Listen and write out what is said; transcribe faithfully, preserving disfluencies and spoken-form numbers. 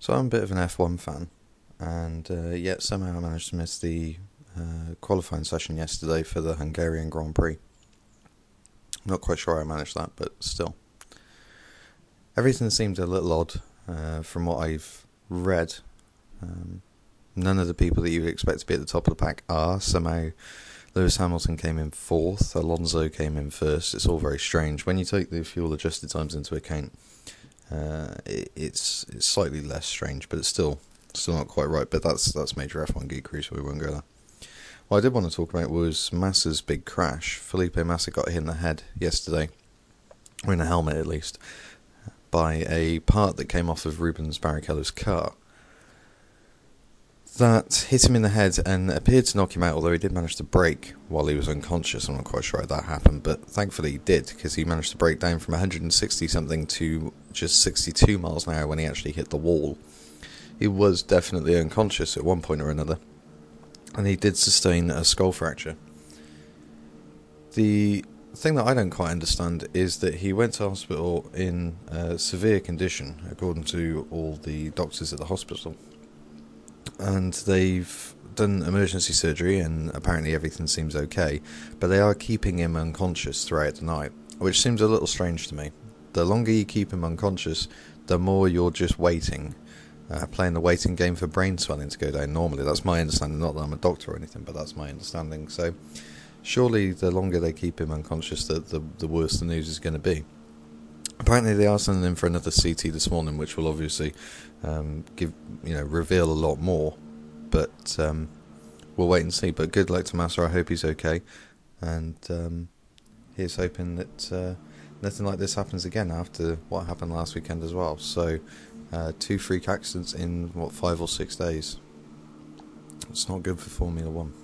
So I'm a bit of an F one fan, and uh, yet somehow I managed to miss the uh, qualifying session yesterday for the Hungarian Grand Prix. Not quite sure how I managed that, but still. Everything seemed a little odd uh, from what I've read. Um, none of the people that you would expect to be at the top of the pack are. Somehow Lewis Hamilton came in fourth, Alonso came in first. It's all very strange. When you take the fuel adjusted times into account, uh, it, it's it's slightly less strange, but it's still still not quite right. But that's that's major F one geekery, so we won't go there. What I did want to talk about was Massa's big crash. Felipe Massa got hit in the head yesterday, or in a helmet at least, by a part that came off of Rubens Barrichello's car. That hit him in the head and appeared to knock him out, although he did manage to brake while he was unconscious. I'm not quite sure how that happened, but thankfully he did, because he managed to break down from one hundred sixty something to just sixty-two miles an hour when he actually hit the wall. He was definitely unconscious at one point or another, and he did sustain a skull fracture. The thing that I don't quite understand is that he went to hospital in a severe condition, according to all the doctors at the hospital. And they've done emergency surgery, and apparently everything seems okay, but they are keeping him unconscious throughout the night, which seems a little strange to me. The longer you keep him unconscious, the more you're just waiting, uh, playing the waiting game for brain swelling to go down normally. That's my understanding, not that I'm a doctor or anything, but that's my understanding. So surely the longer they keep him unconscious, the, the, the worse the news is going to be. Apparently they are sending him for another C T this morning, which will obviously um, give you know reveal a lot more. But um, we'll wait and see. But good luck to Massa. I hope he's okay, and um, here's hoping that uh, nothing like this happens again after what happened last weekend as well. So uh, two freak accidents in what five or six days. It's not good for Formula One.